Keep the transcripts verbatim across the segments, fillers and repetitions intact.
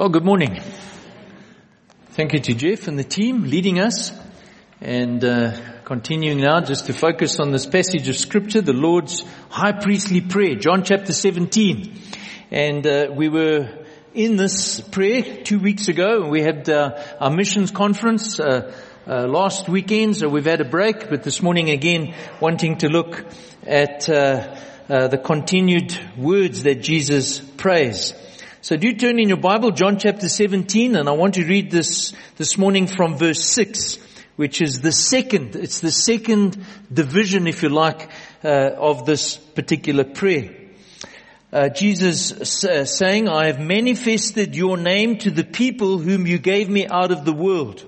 Well, good morning. Thank you to Jeff and the team leading us and uh, continuing now just to focus on this passage of scripture, the Lord's high priestly prayer, John chapter seventeen. And uh, we were in this prayer two weeks ago, and we had uh, our missions conference uh, uh, last weekend, so we've had a break, but this morning again wanting to look at uh, uh, the continued words that Jesus prays. So do turn in your Bible, John chapter seventeen, and I want to read this this morning from verse six, which is the second, it's the second division, if you like, uh, of this particular prayer. Uh, Jesus uh, saying, I have manifested your name to the people whom you gave me out of the world.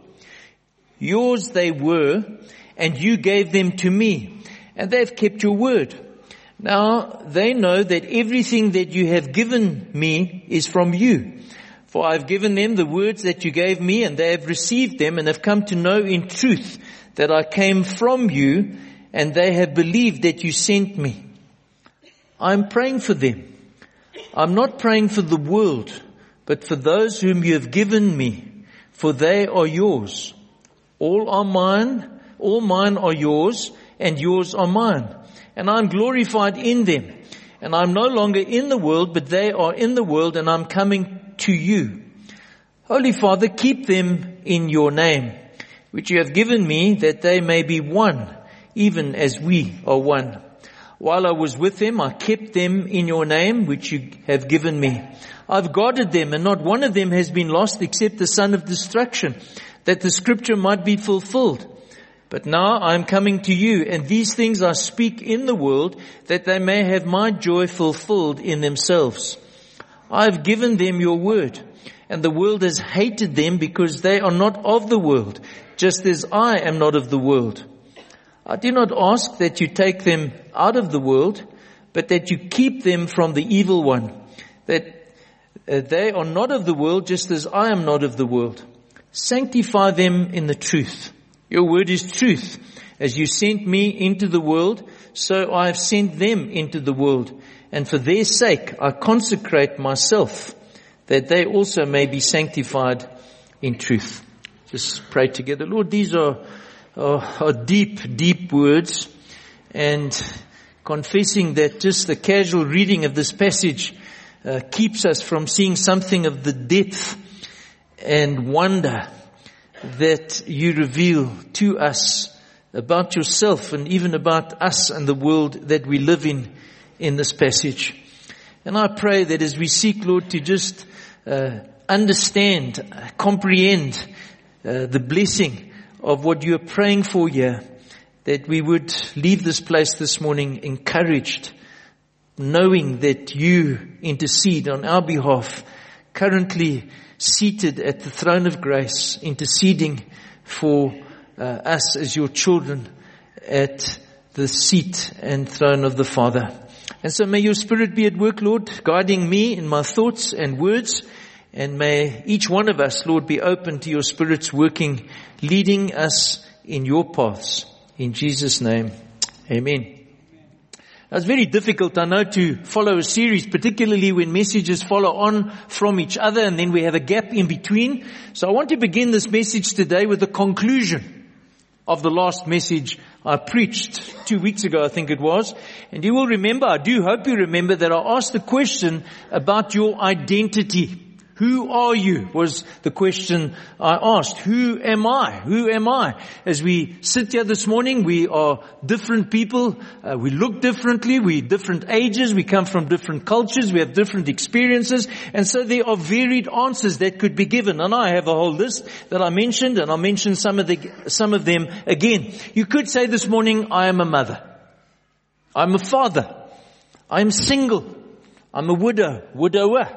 Yours they were, and you gave them to me, and they have kept your word. Now they know that everything that you have given me is from you. For I have given them the words that you gave me, and they have received them and have come to know in truth that I came from you, and they have believed that you sent me. I'm praying for them. I'm not praying for the world, but for those whom you have given me, for they are yours. All are mine, all mine are yours, and yours are mine. And I'm glorified in them. And I'm no longer in the world, but they are in the world, and I'm coming to you. Holy Father, keep them in your name, which you have given me, that they may be one, even as we are one. While I was with them, I kept them in your name, which you have given me. I've guarded them, and not one of them has been lost except the son of destruction, that the scripture might be fulfilled. But now I am coming to you, and these things I speak in the world, that they may have my joy fulfilled in themselves. I have given them your word, and the world has hated them because they are not of the world, just as I am not of the world. I do not ask that you take them out of the world, but that you keep them from the evil one, that uh, they are not of the world, just as I am not of the world. Sanctify them in the truth. Your word is truth. As you sent me into the world, so I have sent them into the world. And for their sake I consecrate myself, that they also may be sanctified in truth. Just pray together. Lord, these are, are, are deep, deep words. And confessing that just the casual reading of this passage uh, keeps us from seeing something of the depth and wonder that you reveal to us about yourself and even about us and the world that we live in in this passage. And I pray that as we seek, Lord, to just uh, understand, uh, comprehend uh, the blessing of what you are praying for here, that we would leave this place this morning encouraged, knowing that you intercede on our behalf, currently seated at the throne of grace, interceding for uh, us as your children at the seat and throne of the Father. And so may your Spirit be at work, Lord, guiding me in my thoughts and words, and may each one of us, Lord, be open to your Spirit's working, leading us in your paths. In Jesus' name, amen. It's very difficult, I know, to follow a series, particularly when messages follow on from each other and then we have a gap in between. So I want to begin this message today with the conclusion of the last message I preached two weeks ago, I think it was. And you will remember, I do hope you remember, that I asked the question about your identity. Who are you? Was the question I asked. Who am I? Who am I? As we sit here this morning, we are different people. Uh, we look differently. We're different ages. We come from different cultures. We have different experiences. And so there are varied answers that could be given. And I have a whole list that I mentioned, and I'll mention some of the, some of them again. You could say this morning, I am a mother. I'm a father. I'm single. I'm a widow, widower.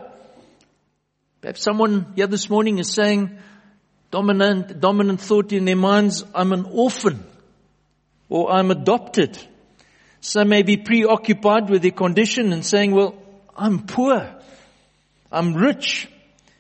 Perhaps someone here this morning is saying, dominant, dominant thought in their minds, I'm an orphan, or I'm adopted. Some may be preoccupied with their condition and saying, well, I'm poor, I'm rich.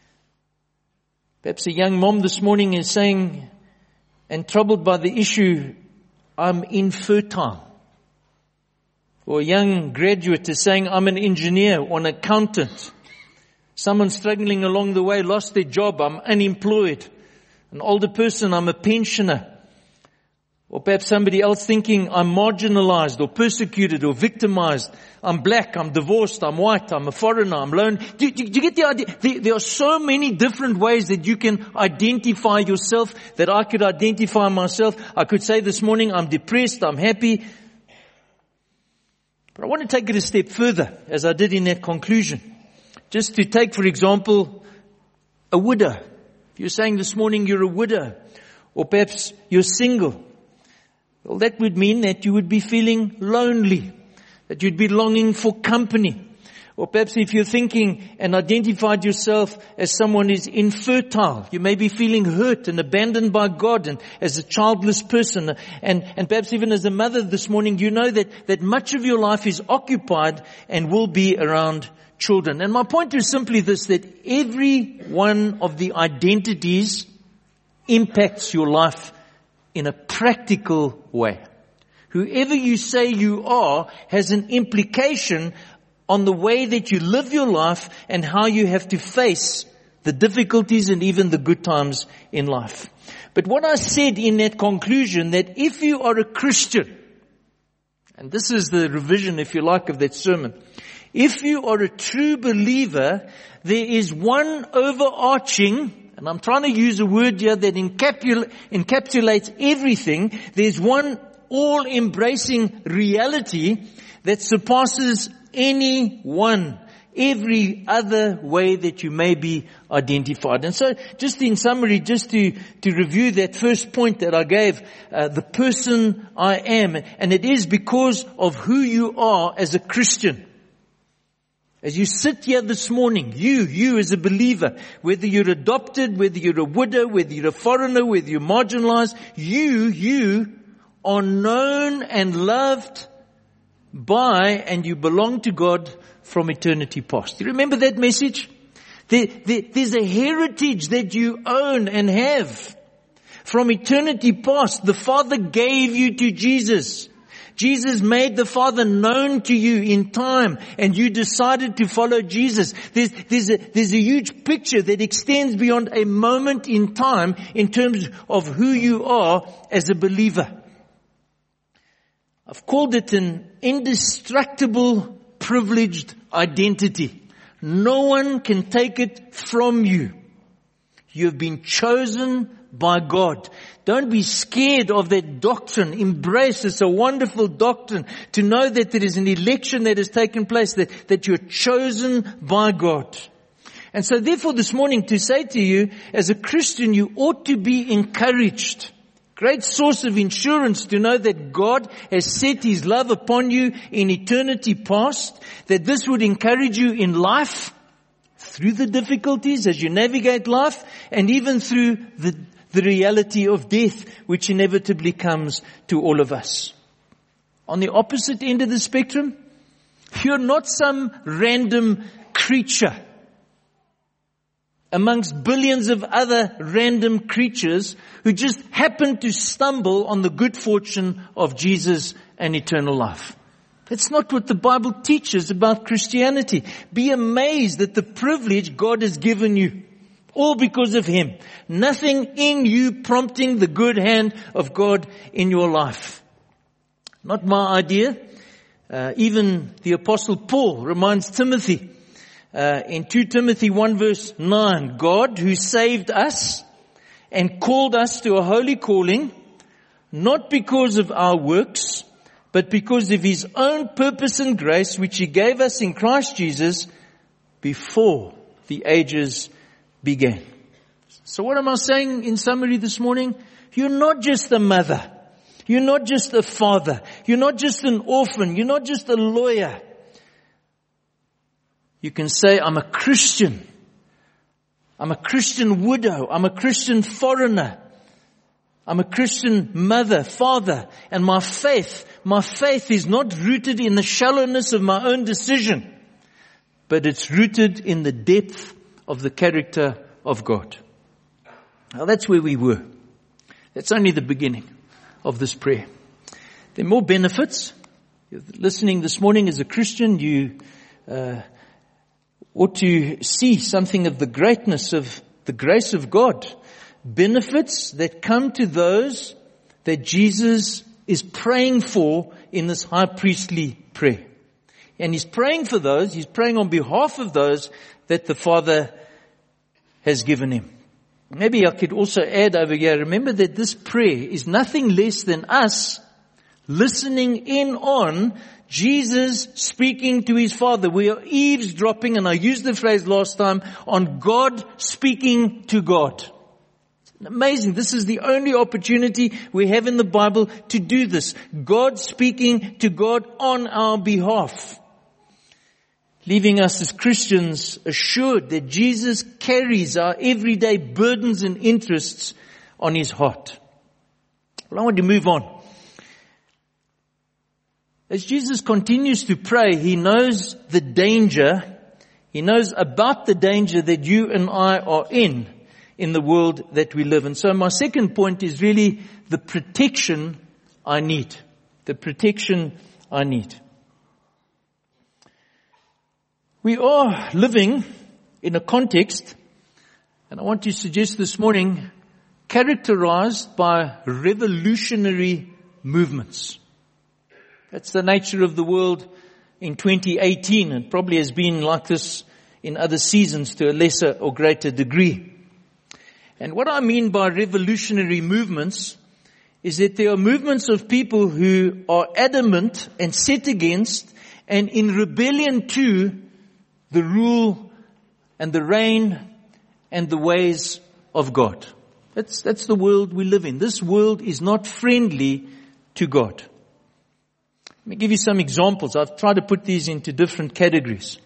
Perhaps a young mom this morning is saying, and troubled by the issue, I'm infertile. Or a young graduate is saying, I'm an engineer or an accountant. Someone struggling along the way, lost their job, I'm unemployed. An older person, I'm a pensioner. Or perhaps somebody else thinking, I'm marginalized or persecuted or victimized. I'm black, I'm divorced, I'm white, I'm a foreigner, I'm lone. Do, do, do you get the idea? There, there are so many different ways that you can identify yourself, that I could identify myself. I could say this morning, I'm depressed, I'm happy. But I want to take it a step further, as I did in that conclusion. Just to take, for example, a widow. If you're saying this morning you're a widow, or perhaps you're single, well, that would mean that you would be feeling lonely, that you'd be longing for company. Or perhaps if you're thinking and identified yourself as someone who's infertile, you may be feeling hurt and abandoned by God, and as a childless person, and, and perhaps even as a mother this morning, you know that, that much of your life is occupied and will be around children. And my point is simply this, that every one of the identities impacts your life in a practical way. Whoever you say you are has an implication on the way that you live your life and how you have to face the difficulties and even the good times in life. But what I said in that conclusion, that if you are a Christian, and this is the revision, if you like, of that sermon, if you are a true believer, there is one overarching, and I'm trying to use a word here that encapsul- encapsulates everything. There's one all-embracing reality that surpasses any one, every other way that you may be identified. And so, just in summary, just to, to review that first point that I gave, uh, the person I am, and it is because of who you are as a Christian. As you sit here this morning, you, you as a believer, whether you're adopted, whether you're a widow, whether you're a foreigner, whether you're marginalized, you, you are known and loved by, and you belong to God from eternity past. Do you remember that message? There, there, there's a heritage that you own and have from eternity past. The Father gave you to Jesus. Jesus made the Father known to you in time, and you decided to follow Jesus. There's, there's, a, there's a huge picture that extends beyond a moment in time in terms of who you are as a believer. I've called it an indestructible, privileged identity. No one can take it from you. You have been chosen by God. Don't be scared of that doctrine. Embrace it. It's a wonderful doctrine to know that there is an election that has taken place, that, that you're chosen by God. And so therefore this morning to say to you, as a Christian, you ought to be encouraged. Great source of insurance to know that God has set His love upon you in eternity past, that this would encourage you in life, through the difficulties as you navigate life, and even through the the reality of death, which inevitably comes to all of us. On the opposite end of the spectrum, you're not some random creature amongst billions of other random creatures who just happen to stumble on the good fortune of Jesus and eternal life. That's not what the Bible teaches about Christianity. Be amazed at the privilege God has given you. All because of Him. Nothing in you prompting the good hand of God in your life. Not my idea. Uh, even the Apostle Paul reminds Timothy uh, in Second Timothy one verse nine, God who saved us and called us to a holy calling, not because of our works, but because of His own purpose and grace, which He gave us in Christ Jesus before the ages began. So what am I saying in summary this morning? You're not just a mother. You're not just a father. You're not just an orphan. You're not just a lawyer. You can say, I'm a Christian. I'm a Christian widow. I'm a Christian foreigner. I'm a Christian mother, father. And my faith, my faith is not rooted in the shallowness of my own decision, but it's rooted in the depth of the character of God. Now that's where we were. That's only the beginning of this prayer. There are more benefits. You're listening this morning as a Christian, you uh, ought to see something of the greatness of the grace of God. Benefits that come to those that Jesus is praying for in this high priestly prayer. And he's praying for those, he's praying on behalf of those that the Father has given him. Maybe I could also add over here, remember that this prayer is nothing less than us listening in on Jesus speaking to his Father. We are eavesdropping, and I used the phrase last time, on God speaking to God. Amazing. This is the only opportunity we have in the Bible to do this. God speaking to God on our behalf. Leaving us as Christians assured that Jesus carries our everyday burdens and interests on his heart. Well, I want to move on. As Jesus continues to pray, he knows the danger. He knows about the danger that you and I are in. in the world that we live in. So my second point is really the protection I need. The protection I need. We are living in a context, and I want to suggest this morning, characterized by revolutionary movements. That's the nature of the world in twenty eighteen, and probably has been like this in other seasons to a lesser or greater degree. And what I mean by revolutionary movements is that there are movements of people who are adamant and set against and in rebellion to the rule and the reign and the ways of God. That's, that's the world we live in. This world is not friendly to God. Let me give you some examples. I've tried to put these into different categories.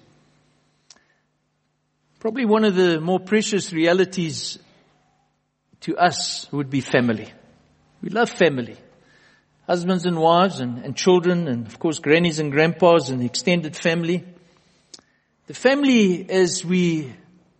Probably one of the more precious realities to us would be family. We love family. Husbands and wives and, and children and of course grannies and grandpas and extended family. The family as we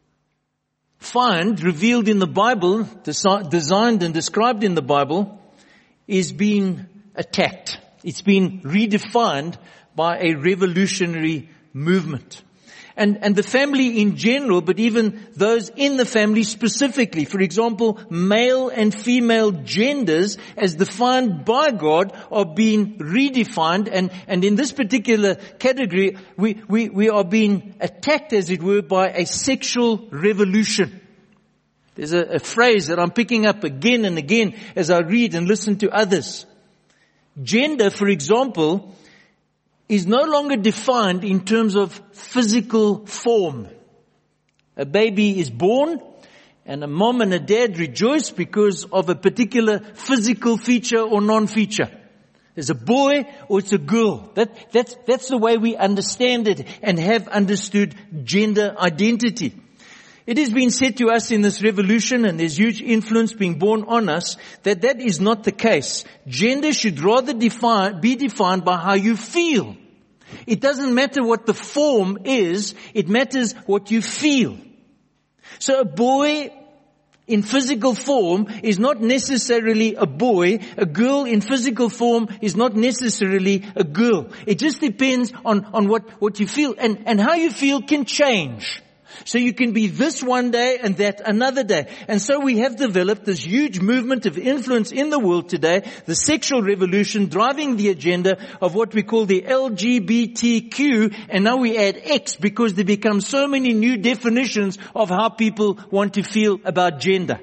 find revealed in the Bible, desi- designed and described in the Bible, is being attacked. It's been redefined by a revolutionary movement. And, and the family in general, but even those in the family specifically. For example, male and female genders as defined by God are being redefined. And, and in this particular category, we, we, we are being attacked, as it were, by a sexual revolution. There's a, a phrase that I'm picking up again and again as I read and listen to others. Gender, for example, is no longer defined in terms of physical form. A baby is born and a mom and a dad rejoice because of a particular physical feature or non-feature. There's a boy or it's a girl. That, that's, that's the way we understand it and have understood gender identity. It has been said to us in this revolution, and there's huge influence being borne on us, that that is not the case. Gender should rather define, be defined by how you feel. It doesn't matter what the form is, it matters what you feel. So a boy in physical form is not necessarily a boy. A girl in physical form is not necessarily a girl. It just depends on, on what, what you feel. And, and how you feel can change. So you can be this one day and that another day. And so we have developed this huge movement of influence in the world today, the sexual revolution driving the agenda of what we call the L G B T Q, and now we add X because there become so many new definitions of how people want to feel about gender.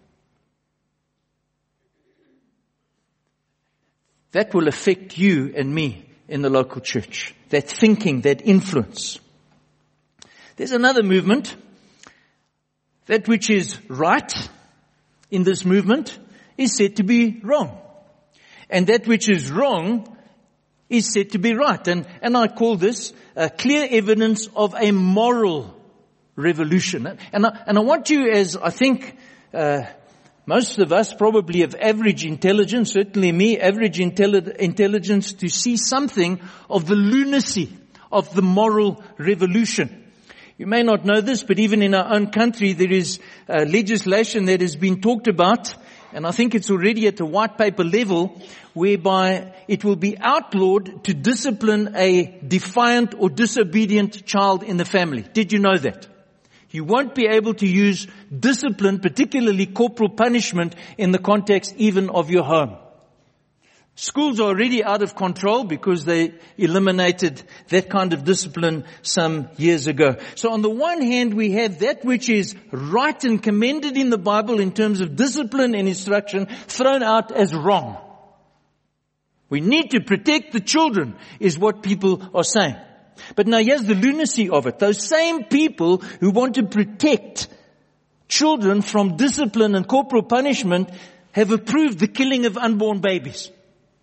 That will affect you and me in the local church. That thinking, that influence. There's another movement. That which is right in this movement is said to be wrong. And that which is wrong is said to be right. And, and I call this a clear evidence of a moral revolution. And I, and I want you, as I think uh, most of us probably of average intelligence, certainly me, average intelli- intelligence, to see something of the lunacy of the moral revolution. You may not know this, but even in our own country, there is uh, legislation that has been talked about and I think it's already at a white paper level, whereby it will be outlawed to discipline a defiant or disobedient child in the family. Did you know that? You won't be able to use discipline, particularly corporal punishment, in the context even of your home. Schools are already out of control because they eliminated that kind of discipline some years ago. So on the one hand, we have that which is right and commended in the Bible in terms of discipline and instruction thrown out as wrong. We need to protect the children, is what people are saying. But now here's the lunacy of it. Those same people who want to protect children from discipline and corporal punishment have approved the killing of unborn babies.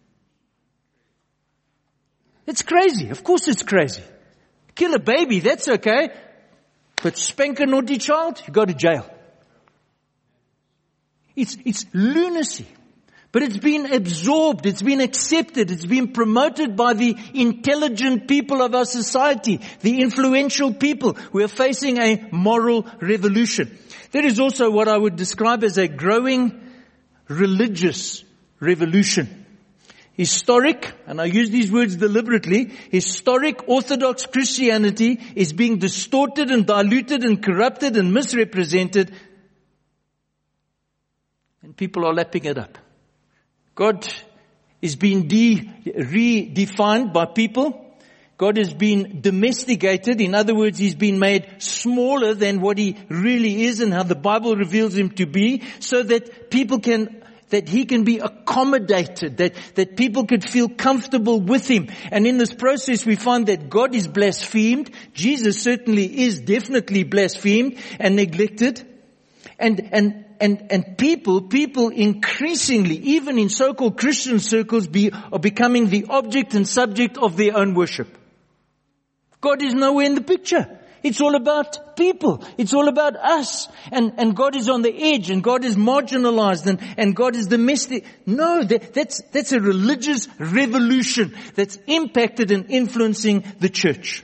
It's crazy. Of course it's crazy. Kill a baby, that's okay. But spank a naughty child, you go to jail. It's, it's lunacy. But it's been absorbed, it's been accepted, it's been promoted by the intelligent people of our society, the influential people. We are facing a moral revolution. There is also what I would describe as a growing religious revolution. Historic, and I use these words deliberately, historic Orthodox Christianity is being distorted and diluted and corrupted and misrepresented, and people are lapping it up. God is being de- redefined by people. God has been domesticated. In other words, He's been made smaller than what He really is and how the Bible reveals Him to be, so that people can, that He can be accommodated, that, that people could feel comfortable with Him. And in this process, we find that God is blasphemed. Jesus certainly is definitely blasphemed and neglected. And, and, And, and people, people increasingly, even in so-called Christian circles, be, are becoming the object and subject of their own worship. God is nowhere in the picture. It's all about people. It's all about us. And, and God is on the edge, and God is marginalized, and, and God is domestic. No, that, that's, that's a religious revolution that's impacted and influencing the church.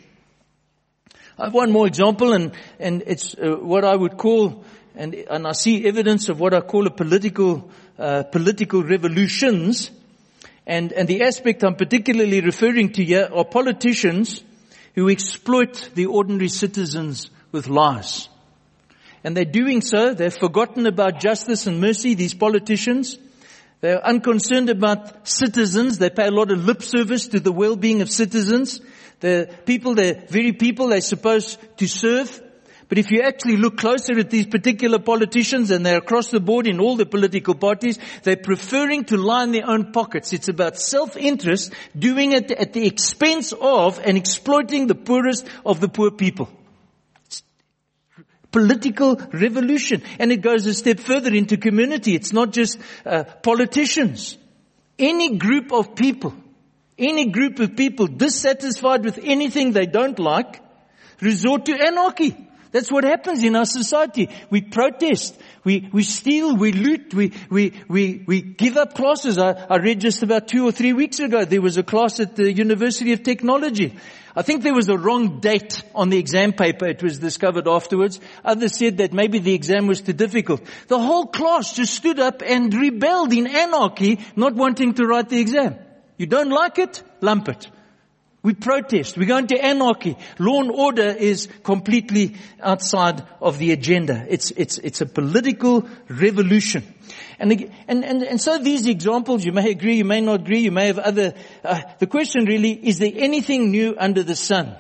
I have one more example, and, and it's uh, what I would call And, and I see evidence of what I call a political, uh, political revolutions. And, and the aspect I'm particularly referring to here are politicians who exploit the ordinary citizens with lies. And they're doing so. They've forgotten about justice and mercy, these politicians. They're unconcerned about citizens. They pay a lot of lip service to the well-being of citizens. The people, the very people they're supposed to serve. But if you actually look closer at these particular politicians, and they're across the board in all the political parties, they're preferring to line their own pockets. It's about self-interest, doing it at the expense of and exploiting the poorest of the poor people. It's political revolution. And it goes a step further into community. It's not just uh, politicians. Any group of people, any group of people dissatisfied with anything they don't like, resort to anarchy. That's what happens in our society. We protest, we, we steal, we loot, we, we, we, we give up classes. I, I read just about two or three weeks ago, there was a class at the University of Technology. I think there was a wrong date on the exam paper. It was discovered afterwards. Others said that maybe the exam was too difficult. The whole class just stood up and rebelled in anarchy, not wanting to write the exam. You don't like it? Lump it. We protest. We go into anarchy. Law and order is completely outside of the agenda. It's, it's, it's a political revolution. And, and, and, and so these examples, you may agree, you may not agree, you may have other, uh, the question really, is there anything new under the sun?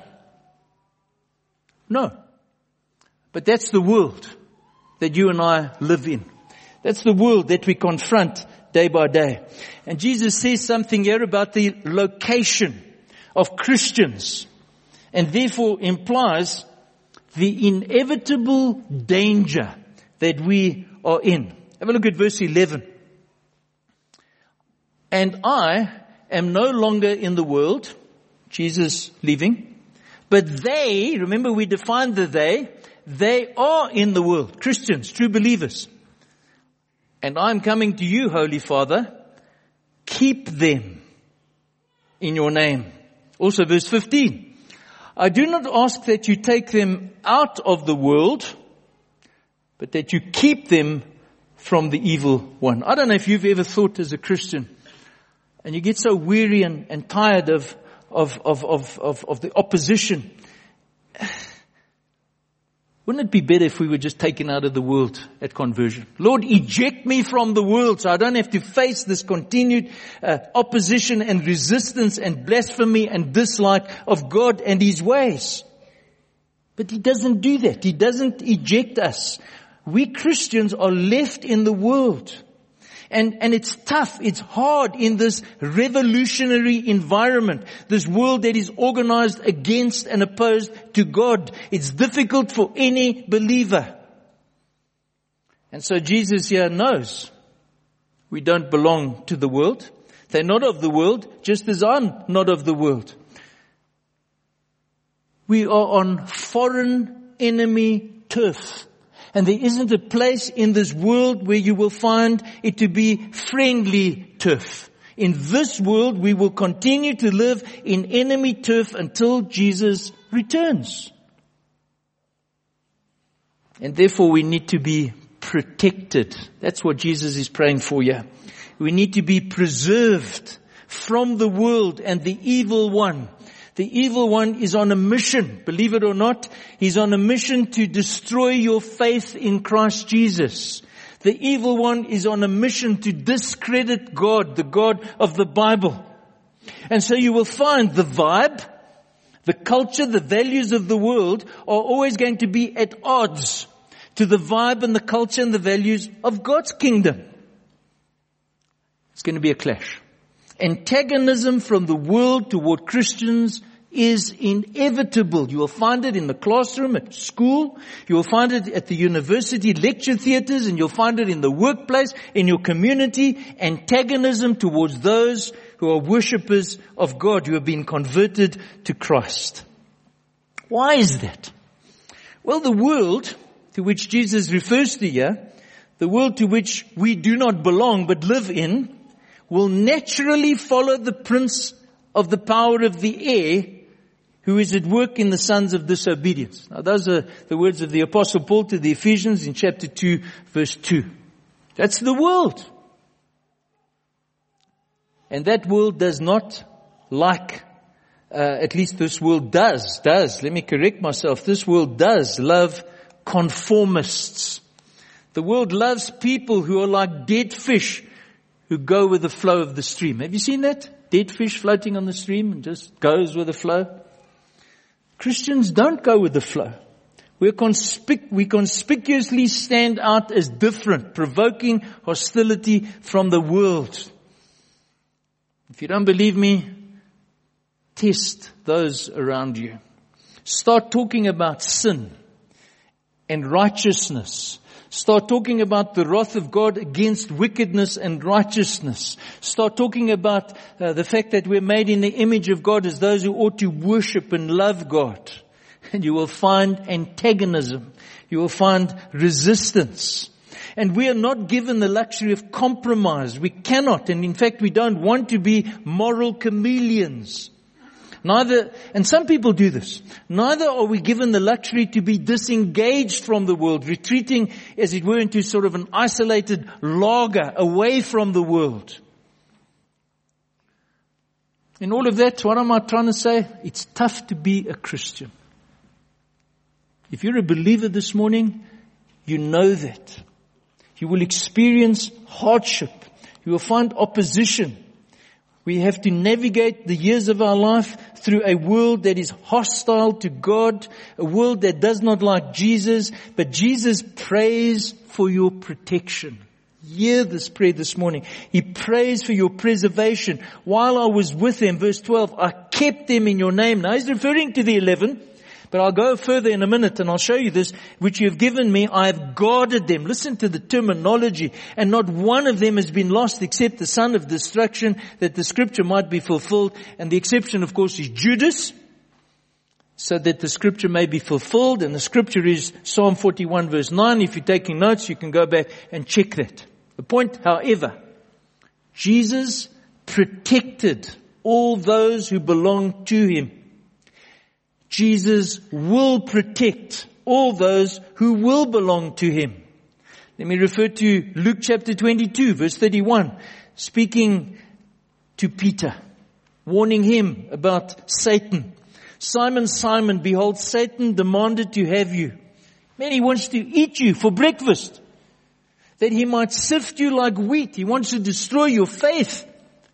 No. But that's the world that you and I live in. That's the world that we confront day by day. And Jesus says something here about the location of Christians, and therefore implies the inevitable danger that we are in. Have a look at verse eleven. And I am no longer in the world, Jesus leaving, but they, remember we defined the they, they are in the world, Christians, true believers. And I'm coming to you, Holy Father, keep them in your name. Also verse fifteen. I do not ask that you take them out of the world, but that you keep them from the evil one. I don't know if you've ever thought as a Christian, and you get so weary and, and tired of, of, of, of, of, of the opposition. Wouldn't it be better if we were just taken out of the world at conversion? Lord, eject me from the world so I don't have to face this continued uh, opposition and resistance and blasphemy and dislike of God and His ways. But He doesn't do that. He doesn't eject us. We Christians are left in the world. And, and it's tough, it's hard in this revolutionary environment, this world that is organized against and opposed to God. It's difficult for any believer. And so Jesus here knows we don't belong to the world. They're not of the world, just as I'm not of the world. We are on foreign enemy turf. And there isn't a place in this world where you will find it to be friendly turf. In this world, we will continue to live in enemy turf until Jesus returns. And therefore, we need to be protected. That's what Jesus is praying for here. We need to be preserved from the world and the evil one. The evil one is on a mission, believe it or not. He's on a mission to destroy your faith in Christ Jesus. The evil one is on a mission to discredit God, the God of the Bible. And so you will find the vibe, the culture, the values of the world are always going to be at odds to the vibe and the culture and the values of God's kingdom. It's going to be a clash. Antagonism from the world toward Christians is inevitable. You will find it in the classroom, at school. You will find it at the university lecture theaters, and you'll find it in the workplace, in your community. Antagonism towards those who are worshippers of God, who have been converted to Christ. Why is that? Well, the world to which Jesus refers to here, the world to which we do not belong but live in, will naturally follow the prince of the power of the air, who is at work in the sons of disobedience. Now those are the words of the Apostle Paul to the Ephesians in chapter two, verse two. That's the world. And that world does not like, uh, at least this world does, does, let me correct myself, this world does love conformists. The world loves people who are like dead fish, who go with the flow of the stream. Have you seen that? Dead fish floating on the stream and just goes with the flow. Christians don't go with the flow. We're conspic- we conspicuously stand out as different, provoking hostility from the world. If you don't believe me, test those around you. Start talking about sin and righteousness. Start talking about the wrath of God against wickedness and righteousness. Start talking about uh, the fact that we're made in the image of God as those who ought to worship and love God. And you will find antagonism. You will find resistance. And we are not given the luxury of compromise. We cannot, and in fact we don't want to be moral chameleons. Neither, and some people do this, neither are we given the luxury to be disengaged from the world, retreating, as it were, into sort of an isolated lager away from the world. In all of that, what am I trying to say? It's tough to be a Christian. If you're a believer this morning, you know that. You will experience hardship. You will find opposition. We have to navigate the years of our life through a world that is hostile to God, a world that does not like Jesus, but Jesus prays for your protection. Hear this prayer this morning. He prays for your preservation. While I was with them, verse twelve, I kept them in your name. Now he's referring to the eleven, but I'll go further in a minute and I'll show you this, which you have given me. I have guarded them. Listen to the terminology. And not one of them has been lost except the son of destruction, that the scripture might be fulfilled. And the exception, of course, is Judas, so that the scripture may be fulfilled. And the scripture is Psalm forty-one verse nine. If you're taking notes, you can go back and check that. The point, however, Jesus protected all those who belong to Him. Jesus will protect all those who will belong to Him. Let me refer to Luke chapter twenty-two, verse thirty-one, speaking to Peter, warning him about Satan. Simon, Simon, behold, Satan demanded to have you. Man, he wants to eat you for breakfast, that he might sift you like wheat. He wants to destroy your faith.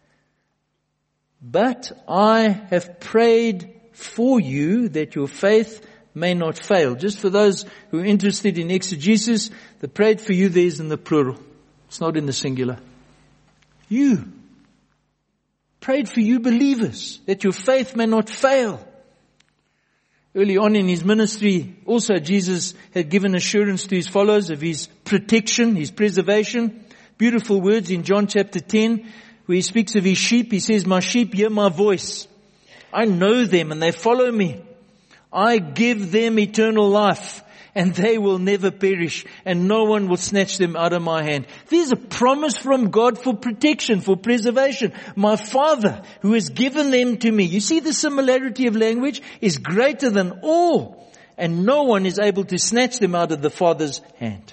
But I have prayed for you that your faith may not fail. Just for those who are interested in exegesis, the prayed for you there is in the plural. It's not in the singular. You. Prayed for you believers, that your faith may not fail. Early on in his ministry, also Jesus had given assurance to his followers of his protection, his preservation. Beautiful words in John chapter ten, where he speaks of his sheep. He says, my sheep hear my voice. I know them and they follow me. I give them eternal life, and they will never perish, and no one will snatch them out of my hand. There's a promise from God for protection, for preservation. My Father, who has given them to me. You see, the similarity of language is greater than all, and no one is able to snatch them out of the Father's hand.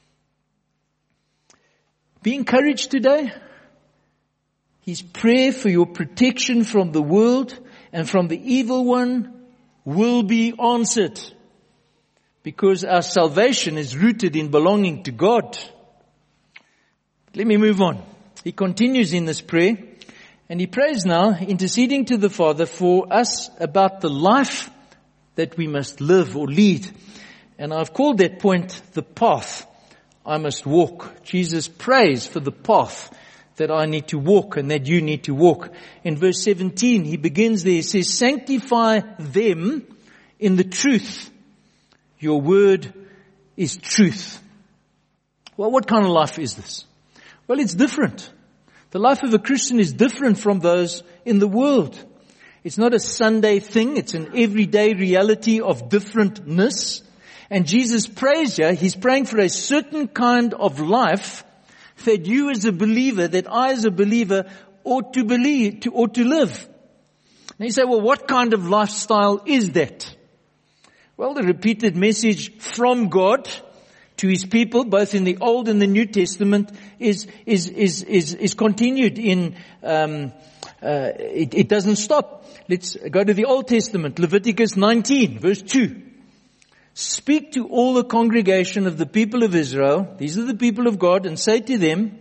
Be encouraged today. His prayer for your protection from the world and from the evil one will be answered, because our salvation is rooted in belonging to God. Let me move on. He continues in this prayer, and he prays now, interceding to the Father for us about the life that we must live or lead. And I've called that point the path I must walk. Jesus prays for the path that I need to walk and that you need to walk. In verse seventeen, he begins there. He says, sanctify them in the truth. Your word is truth. Well, what kind of life is this? Well, it's different. The life of a Christian is different from those in the world. It's not a Sunday thing. It's an everyday reality of differentness. And Jesus prays here. He's praying for a certain kind of life that you as a believer, that I as a believer ought to believe, to, ought to live. Now you say, well, what kind of lifestyle is that? Well, the repeated message from God to His people, both in the Old and the New Testament, is, is, is, is, is continued in, um, uh, it, it doesn't stop. Let's go to the Old Testament, Leviticus nineteen, verse two. Speak to all the congregation of the people of Israel, these are the people of God, and say to them,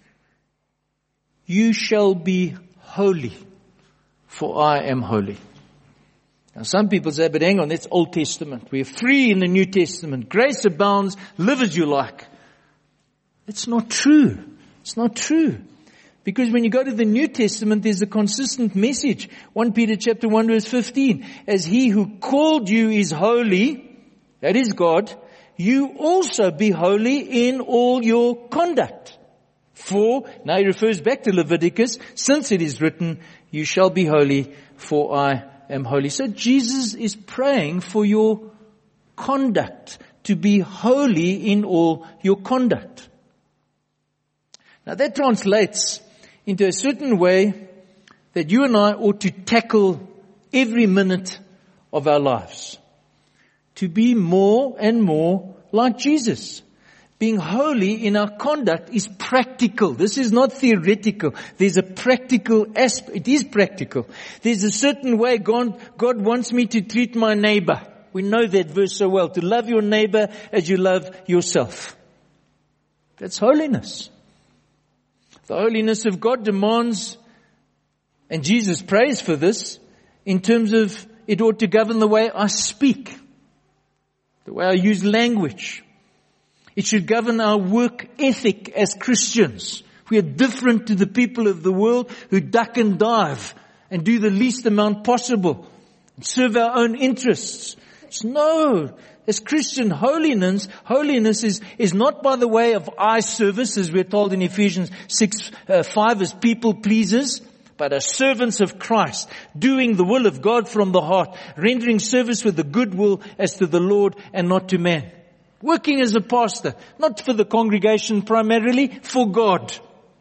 you shall be holy, for I am holy. Now some people say, but hang on, that's Old Testament. We're free in the New Testament. Grace abounds, live as you like. It's not true. It's not true. Because when you go to the New Testament, there's a consistent message. First Peter chapter one verse fifteen. As He who called you is holy, that is God, you also be holy in all your conduct. For, now he refers back to Leviticus, since it is written, you shall be holy, for I am holy. So Jesus is praying for your conduct, to be holy in all your conduct. Now that translates into a certain way that you and I ought to tackle every minute of our lives. To be more and more like Jesus. Being holy in our conduct is practical. This is not theoretical. There's a practical aspect. It is practical. There's a certain way God, God wants me to treat my neighbor. We know that verse so well. To love your neighbor as you love yourself. That's holiness. The holiness of God demands, and Jesus prays for this, in terms of it ought to govern the way I speak. The way I use language. It should govern our work ethic as Christians. We are different to the people of the world who duck and dive and do the least amount possible and serve our own interests. It's no. As Christian holiness, holiness is, is not by the way of eye service, as we're told in Ephesians six, uh, five, as people pleasers, but as servants of Christ, doing the will of God from the heart, rendering service with a good will as to the Lord and not to man. Working as a pastor, not for the congregation primarily, for God.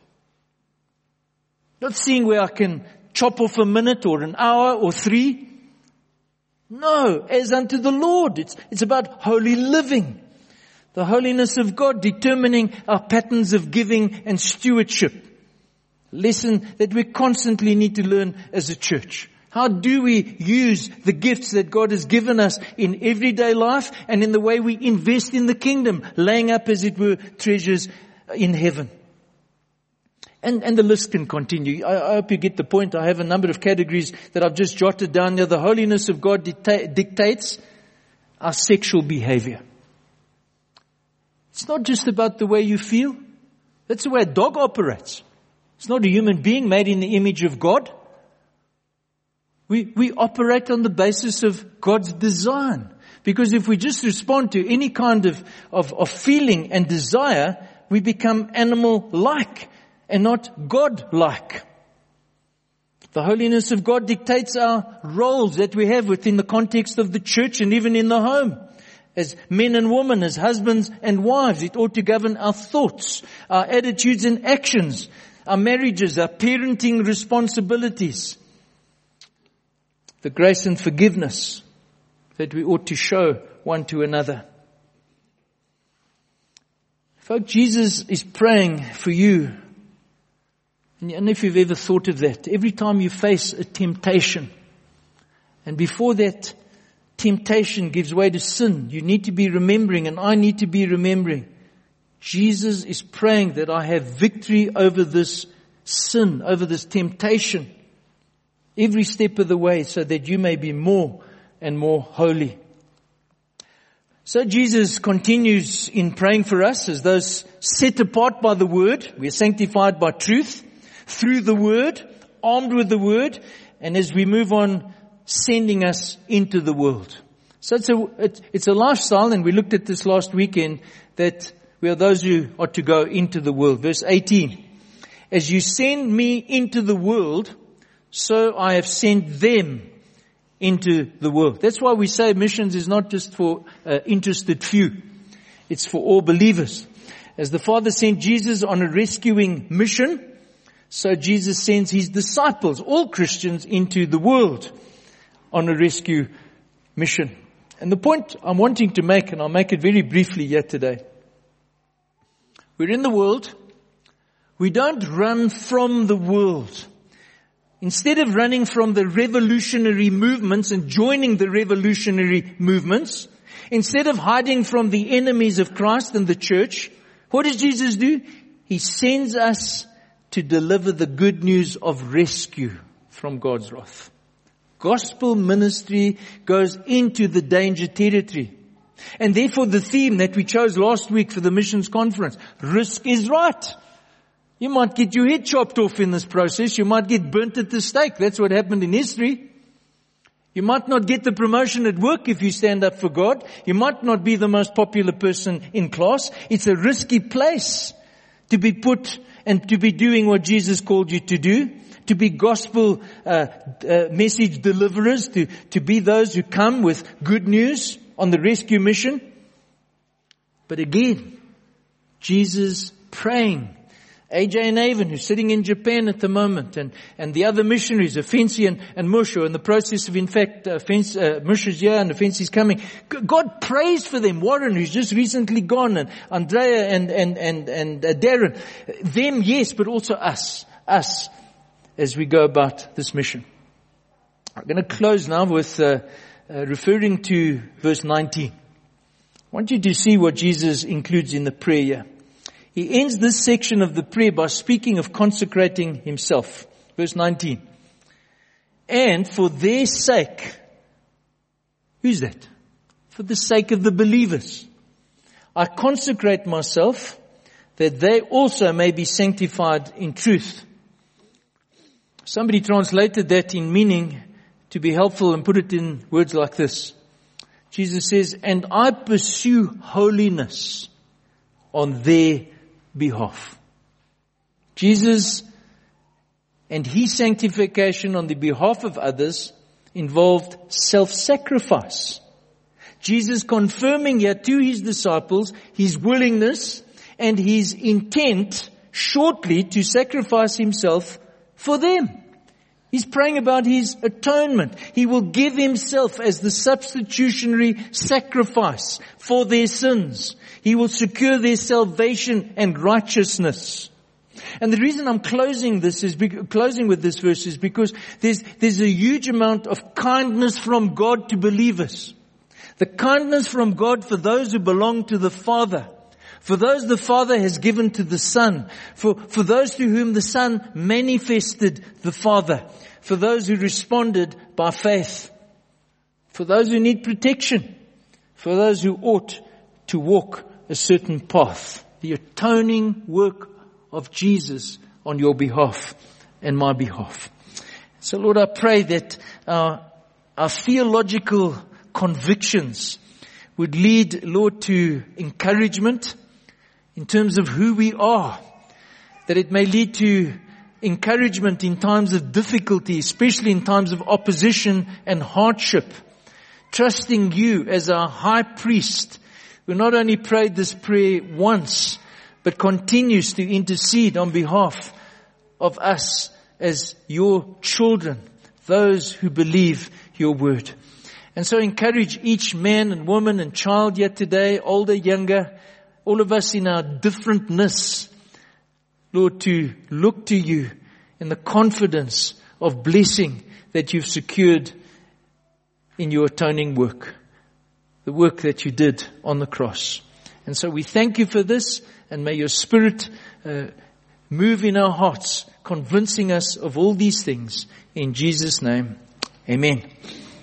Not seeing where I can chop off a minute or an hour or three. No, as unto the Lord. It's, it's about holy living. The holiness of God determining our patterns of giving and stewardship. Lesson that we constantly need to learn as a church. How do we use the gifts that God has given us in everyday life and in the way we invest in the kingdom, laying up, as it were, treasures in heaven? And, and the list can continue. I, I hope you get the point. I have a number of categories that I've just jotted down there. The holiness of God dicta- dictates our sexual behavior. It's not just about the way you feel. That's the way a dog operates. It's not a human being made in the image of God. We, we operate on the basis of God's design. Because if we just respond to any kind of, of, of feeling and desire, we become animal-like and not God-like. The holiness of God dictates our roles that we have within the context of the church and even in the home. As men and women, as husbands and wives, it ought to govern our thoughts, our attitudes and actions, our marriages, our parenting responsibilities. The grace and forgiveness that we ought to show one to another. Folks, Jesus is praying for you. And if you've ever thought of that, every time you face a temptation, and before that temptation gives way to sin, you need to be remembering, and I need to be remembering, Jesus is praying that I have victory over this sin, over this temptation, every step of the way, so that you may be more and more holy. So Jesus continues in praying for us as those set apart by the Word. We are sanctified by truth, through the Word, armed with the Word, and as we move on, sending us into the world. So it's a, it's a lifestyle, and we looked at this last weekend, that we are those who are to go into the world. Verse eighteen. As you send me into the world, so I have sent them into the world. That's why we say missions is not just for uh, interested few. It's for all believers. As the Father sent Jesus on a rescuing mission, so Jesus sends His disciples, all Christians, into the world on a rescue mission. And the point I'm wanting to make, and I'll make it very briefly here today. We're in the world. We don't run from the world. Instead of running from the revolutionary movements and joining the revolutionary movements, instead of hiding from the enemies of Christ and the church, what does Jesus do? He sends us to deliver the good news of rescue from God's wrath. Gospel ministry goes into the danger territory. And therefore the theme that we chose last week for the missions conference, risk is right. You might get your head chopped off in this process. You might get burnt at the stake. That's what happened in history. You might not get the promotion at work if you stand up for God. You might not be the most popular person in class. It's a risky place to be put and to be doing what Jesus called you to do. To be gospel uh, uh, message deliverers. To, to be those who come with good news on the rescue mission. But again, Jesus praying. A J and Avon, who's sitting in Japan at the moment, and, and the other missionaries, Offensi and, and Musho, in the process of, in fact, uh, Musho's here and Offensi's coming. God prays for them. Warren, who's just recently gone, and Andrea and, and, and, and uh, Darren. Them, yes, but also us. Us, as we go about this mission. I'm going to close now with uh, uh, referring to verse nineteen. I want you to see what Jesus includes in the prayer here. He ends this section of the prayer by speaking of consecrating himself. Verse nineteen. And for their sake. Who's that? For the sake of the believers. I consecrate myself that they also may be sanctified in truth. Somebody translated that in meaning to be helpful and put it in words like this. Jesus says, and I pursue holiness on their behalf. Jesus and His sanctification on the behalf of others involved self-sacrifice. Jesus confirming here to His disciples His willingness and His intent shortly to sacrifice Himself for them. He's praying about His atonement. He will give Himself as the substitutionary sacrifice for their sins. He will secure their salvation and righteousness. And the reason I'm closing this is, closing with this verse is because there's, there's a huge amount of kindness from God to believers. The kindness from God for those who belong to the Father. For those the Father has given to the Son. For, for those to whom the Son manifested the Father. For those who responded by faith. For those who need protection. For those who ought to walk a certain path. The atoning work of Jesus on your behalf and my behalf. So Lord, I pray that our, our theological convictions would lead, Lord, to encouragement in terms of who we are. That it may lead to encouragement in times of difficulty, especially in times of opposition and hardship. Trusting you as our high priest, who not only prayed this prayer once, but continues to intercede on behalf of us as your children, those who believe your word. And so encourage each man and woman and child yet today, older, younger, all of us in our differentness, Lord, to look to you in the confidence of blessing that you've secured in your atoning work, the work that you did on the cross. And so we thank you for this, and may your Spirit uh, move in our hearts, convincing us of all these things. In Jesus' name, amen.